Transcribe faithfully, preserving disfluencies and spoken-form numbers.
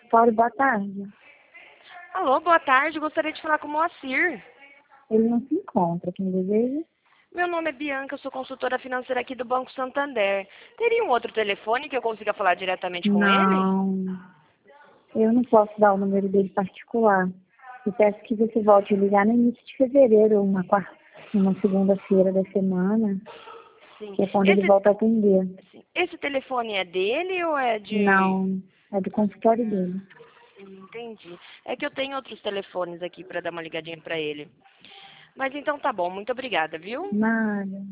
consultório, boa tarde. Alô, boa tarde. Gostaria de falar com o Moacir. Ele não se encontra, quem deseja? Meu nome é Bianca, eu sou consultora financeira aqui do Banco Santander. Teria um outro telefone que eu consiga falar diretamente com ele? Não, eu não posso dar o número dele particular. Eu peço que você volte a ligar no início de fevereiro, uma, quarta, uma segunda-feira da semana, Sim. que é quando ele Esse, volta a atender. sim. Esse telefone é dele ou é de... Não, é do consultório dele. Hum, Entendi. É que eu tenho outros telefones aqui para dar uma ligadinha para ele. Mas então tá bom, muito obrigada, viu? Nada.